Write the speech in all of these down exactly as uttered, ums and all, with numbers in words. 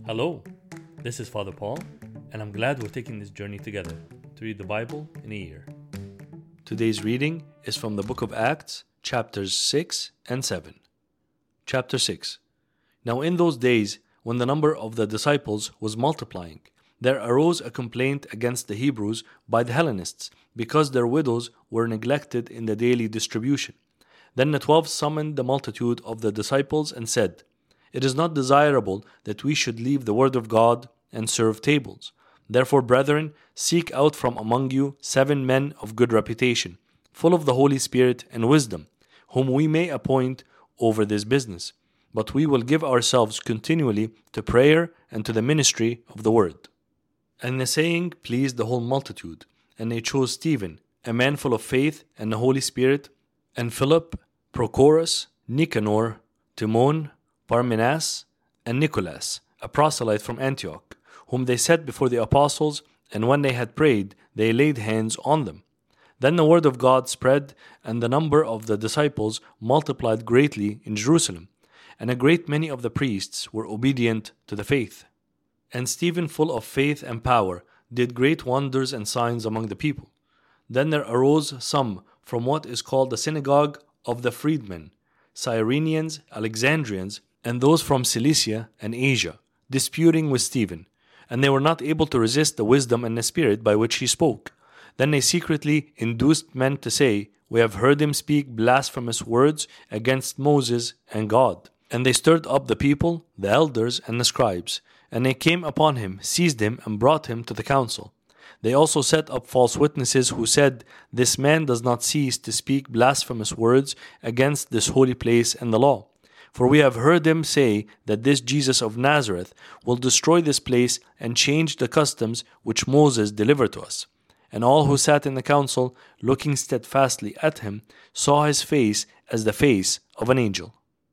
Hello, this is Father Paul, and I'm glad we're taking this journey together to read the Bible in a year. Today's reading is from the book of Acts, chapters six and seven. Chapter six. Now in those days, when the number of the disciples was multiplying, there arose a complaint against the Hebrews by the Hellenists, because their widows were neglected in the daily distribution. Then the twelve summoned the multitude of the disciples and said, It is not desirable that we should leave the word of God and serve tables. Therefore, brethren, seek out from among you seven men of good reputation, full of the Holy Spirit and wisdom, whom we may appoint over this business. But we will give ourselves continually to prayer and to the ministry of the word. And the saying pleased the whole multitude, and they chose Stephen, a man full of faith and the Holy Spirit, and Philip, Prochorus, Nicanor, Timon, Parmenas, and Nicholas, a proselyte from Antioch, whom they set before the apostles, and when they had prayed, they laid hands on them. Then the word of God spread, and the number of the disciples multiplied greatly in Jerusalem, and a great many of the priests were obedient to the faith. And Stephen, full of faith and power, did great wonders and signs among the people. Then there arose some from what is called the synagogue of the freedmen, Cyrenians, Alexandrians, and those from Cilicia and Asia, disputing with Stephen. And they were not able to resist the wisdom and the spirit by which he spoke. Then they secretly induced men to say, We have heard him speak blasphemous words against Moses and God. And they stirred up the people, the elders, and the scribes. And they came upon him, seized him, and brought him to the council. They also set up false witnesses who said, This man does not cease to speak blasphemous words against this holy place and the law. For we have heard him say that this Jesus of Nazareth will destroy this place and change the customs which Moses delivered to us. And all who sat in the council, looking steadfastly at him, saw his face as the face of an angel.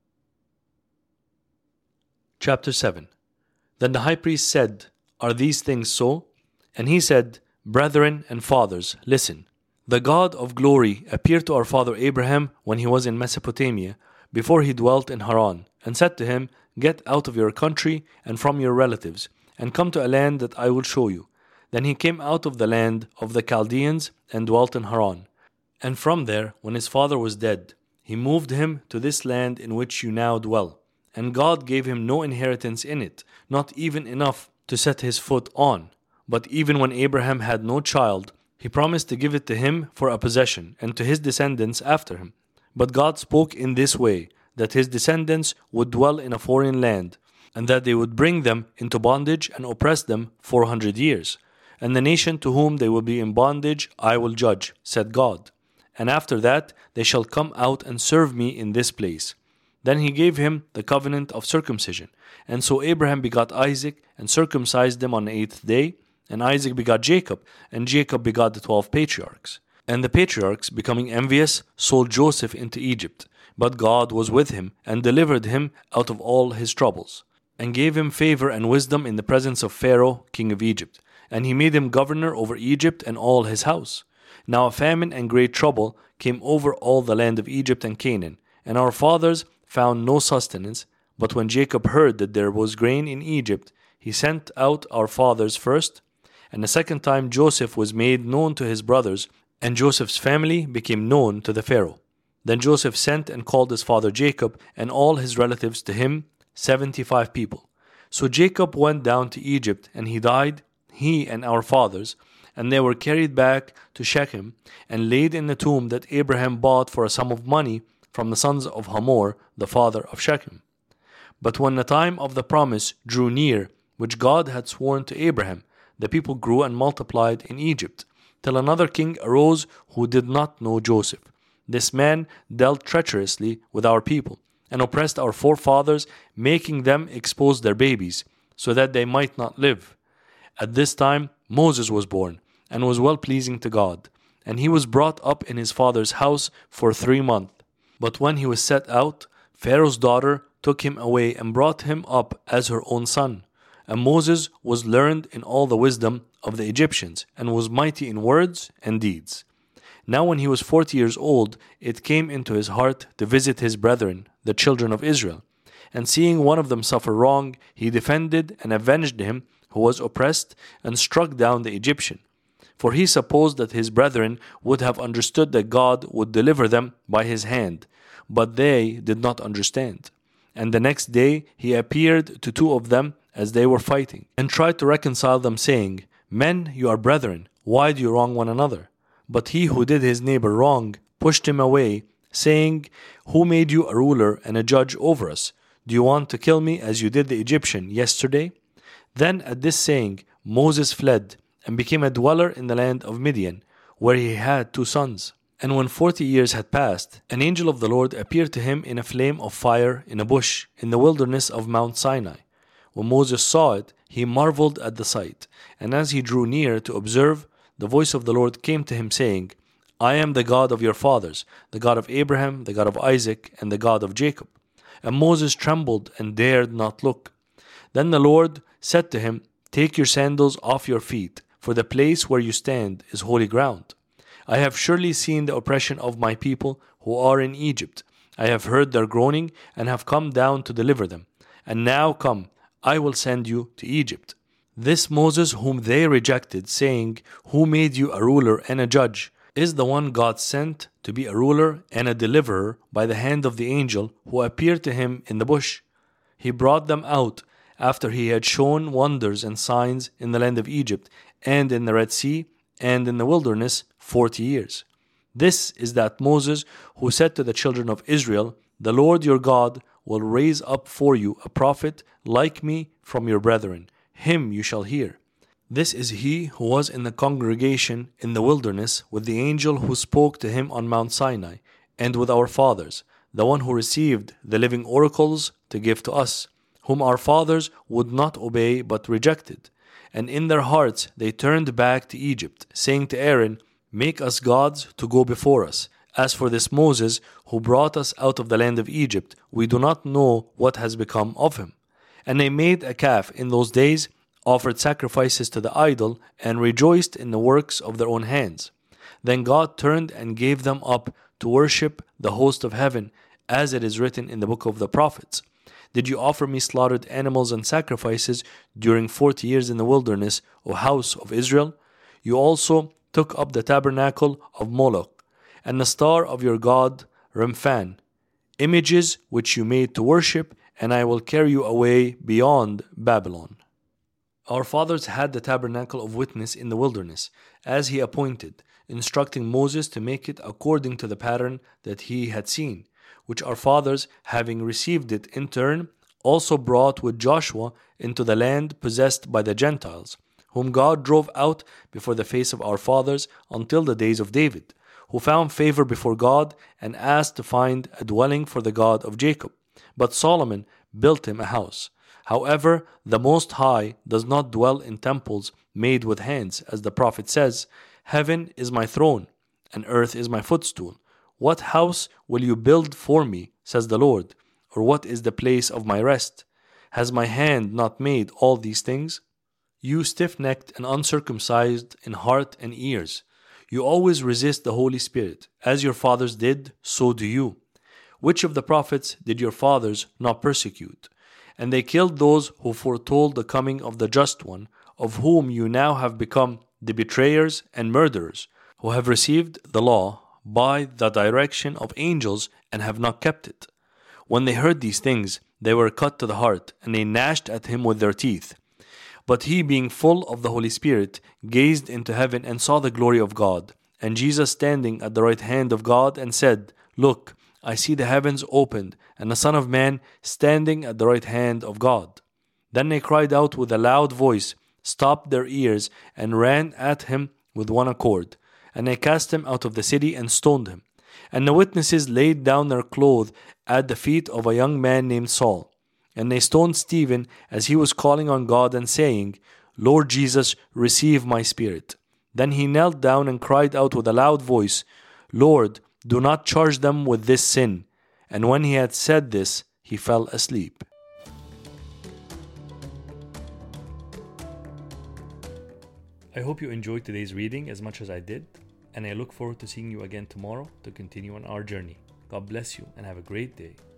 Chapter seven. Then the high priest said, Are these things so? And he said, Brethren and fathers, listen. The God of glory appeared to our father Abraham when he was in Mesopotamia, before he dwelt in Haran, and said to him, Get out of your country and from your relatives, and come to a land that I will show you. Then he came out of the land of the Chaldeans and dwelt in Haran. And from there, when his father was dead, he moved him to this land in which you now dwell. And God gave him no inheritance in it, not even enough to set his foot on. But even when Abraham had no child, he promised to give it to him for a possession, and to his descendants after him. But God spoke in this way, that his descendants would dwell in a foreign land, and that they would bring them into bondage and oppress them four hundred years. And the nation to whom they will be in bondage I will judge, said God. And after that they shall come out and serve me in this place. Then he gave him the covenant of circumcision. And so Abraham begot Isaac, and circumcised him on the eighth day. And Isaac begot Jacob, and Jacob begot the twelve patriarchs. And the patriarchs, becoming envious, sold Joseph into Egypt. But God was with him, and delivered him out of all his troubles, and gave him favor and wisdom in the presence of Pharaoh, king of Egypt. And he made him governor over Egypt and all his house. Now a famine and great trouble came over all the land of Egypt and Canaan, and our fathers found no sustenance. But when Jacob heard that there was grain in Egypt, he sent out our fathers first. And the second time Joseph was made known to his brothers, and Joseph's family became known to the Pharaoh. Then Joseph sent and called his father Jacob and all his relatives to him, seventy-five people. So Jacob went down to Egypt, and he died, he and our fathers, and they were carried back to Shechem, and laid in the tomb that Abraham bought for a sum of money from the sons of Hamor, the father of Shechem. But when the time of the promise drew near, which God had sworn to Abraham, the people grew and multiplied in Egypt, till another king arose who did not know Joseph. This man dealt treacherously with our people, and oppressed our forefathers, making them expose their babies, so that they might not live. At this time Moses was born, and was well-pleasing to God, and he was brought up in his father's house for three months. But when he was set out, Pharaoh's daughter took him away and brought him up as her own son. And Moses was learned in all the wisdom of the Egyptians, and was mighty in words and deeds. Now when he was forty years old, it came into his heart to visit his brethren, the children of Israel. And seeing one of them suffer wrong, he defended and avenged him who was oppressed and struck down the Egyptian. For he supposed that his brethren would have understood that God would deliver them by his hand, but they did not understand. And the next day he appeared to two of them as they were fighting, and tried to reconcile them, saying, Men, you are brethren, why do you wrong one another? But he who did his neighbor wrong pushed him away, saying, Who made you a ruler and a judge over us? Do you want to kill me as you did the Egyptian yesterday? Then at this saying Moses fled, and became a dweller in the land of Midian, where he had two sons. And when forty years had passed, an angel of the Lord appeared to him in a flame of fire in a bush in the wilderness of Mount Sinai. When Moses saw it, he marveled at the sight. And as he drew near to observe, the voice of the Lord came to him, saying, I am the God of your fathers, the God of Abraham, the God of Isaac, and the God of Jacob. And Moses trembled and dared not look. Then the Lord said to him, Take your sandals off your feet, for the place where you stand is holy ground. I have surely seen the oppression of my people who are in Egypt. I have heard their groaning and have come down to deliver them. And now come, I will send you to Egypt. This Moses whom they rejected, saying, Who made you a ruler and a judge, is the one God sent to be a ruler and a deliverer by the hand of the angel who appeared to him in the bush. He brought them out after he had shown wonders and signs in the land of Egypt and in the Red Sea and in the wilderness forty years. This is that Moses who said to the children of Israel, The Lord your God will raise up for you a prophet like me from your brethren. Him you shall hear. This is he who was in the congregation in the wilderness with the angel who spoke to him on Mount Sinai, and with our fathers, the one who received the living oracles to give to us, whom our fathers would not obey but rejected. And in their hearts they turned back to Egypt, saying to Aaron, Make us gods to go before us. As for this Moses, who brought us out of the land of Egypt, we do not know what has become of him. And they made a calf in those days, offered sacrifices to the idol, and rejoiced in the works of their own hands. Then God turned and gave them up to worship the host of heaven, as it is written in the book of the prophets. Did you offer me slaughtered animals and sacrifices during forty years in the wilderness, O house of Israel? You also took up the tabernacle of Moloch, and the star of your god Remphan, images which you made to worship, and I will carry you away beyond Babylon. Our fathers had the tabernacle of witness in the wilderness, as he appointed, instructing Moses to make it according to the pattern that he had seen, which our fathers, having received it in turn, also brought with Joshua into the land possessed by the Gentiles, whom God drove out before the face of our fathers until the days of David, who found favor before God and asked to find a dwelling for the God of Jacob. But Solomon built him a house. However, the Most High does not dwell in temples made with hands, as the prophet says, Heaven is my throne, and earth is my footstool. What house will you build for me, says the Lord, or what is the place of my rest? Has my hand not made all these things? You stiff-necked and uncircumcised in heart and ears, you always resist the Holy Spirit. As your fathers did, so do you. Which of the prophets did your fathers not persecute? And they killed those who foretold the coming of the Just One, of whom you now have become the betrayers and murderers, who have received the law by the direction of angels and have not kept it. When they heard these things, they were cut to the heart, and they gnashed at him with their teeth. But he, being full of the Holy Spirit, gazed into heaven and saw the glory of God, and Jesus standing at the right hand of God, and said, Look, I see the heavens opened, and the Son of Man standing at the right hand of God. Then they cried out with a loud voice, stopped their ears, and ran at him with one accord. And they cast him out of the city and stoned him. And the witnesses laid down their clothes at the feet of a young man named Saul. And they stoned Stephen as he was calling on God and saying, Lord Jesus, receive my spirit. Then he knelt down and cried out with a loud voice, Lord, do not charge them with this sin. And when he had said this, he fell asleep. I hope you enjoyed today's reading as much as I did, and I look forward to seeing you again tomorrow to continue on our journey. God bless you and have a great day.